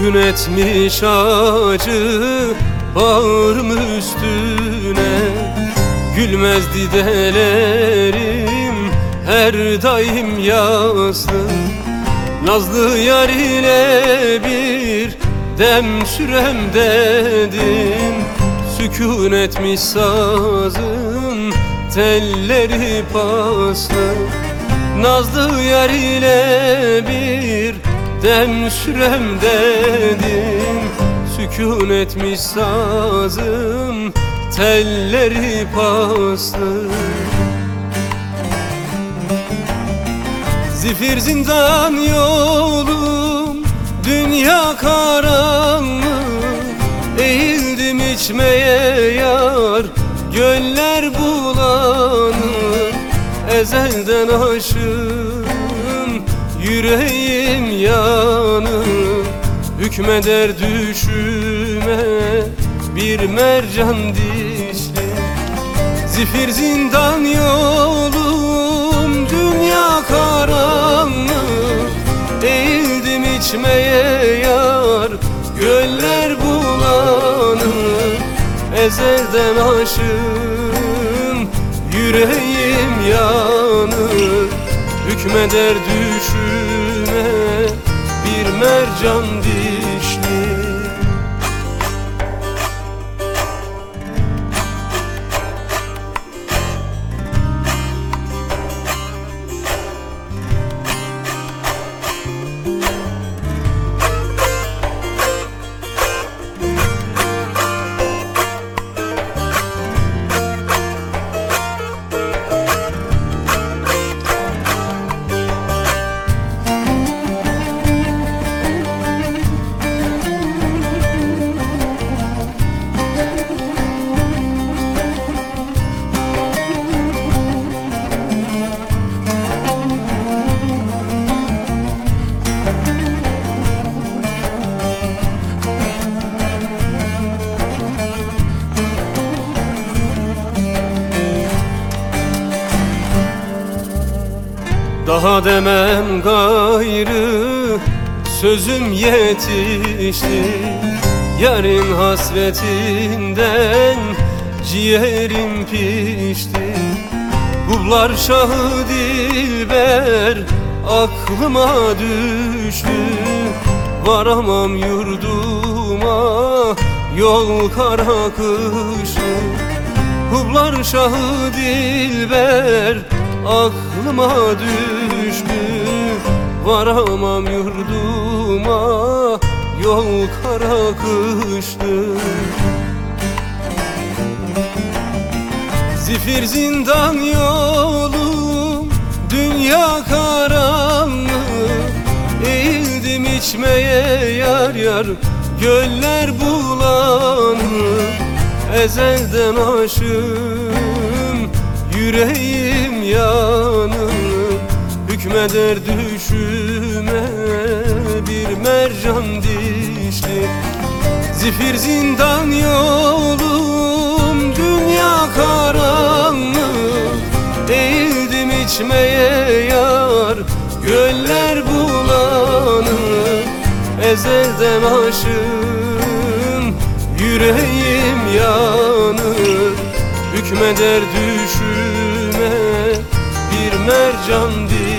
Sükun etmiş acı bağrım üstüne. Gülmezdi delerim her daim yaslı. Nazlı yar ile bir dem sürem dedim. Sükun etmiş sazın telleri paslı. Nazlı yar ile bir dem sürem dedim. Sükun etmiş sazın telleri paslı. Zifir zindan yolum, dünya karanlık. Eğildim içmeye yar, göller bulanık. Ezelden aşığım, yüreğim yanık. Hükmeder düşüme bir mercan dişli. Zifir zindan yolum, dünya karanlık. Eğildim içmeye yar, göller bulanık. Ezelden aşığım, yüreğim yanık. Hükmeder düşüme bir mercan dişli. Daha demem gayrı, sözüm yetişti. Yarın hasretinden ciğerim pişti. Kullar şahı dilber aklıma düştü. Varamam yurduma yol kara kışlı. Kullar şahı dilber aklıma düştü. Varamam yurduma yol kara kışlı. Zifir zindan yolum, dünya karanlık. Eğildim içmeye yar yar, göller bulanık. Ezelden aşığım, yüreğim yanık. Hükmeder düşüme bir mercan dişli. Zifir zindan yolum, dünya karanlık. Eğildim içmeye yar, göller bulanık. Ezelden aşığım, yüreğim yanık. Hükmeder düşüme bir mercan dişli.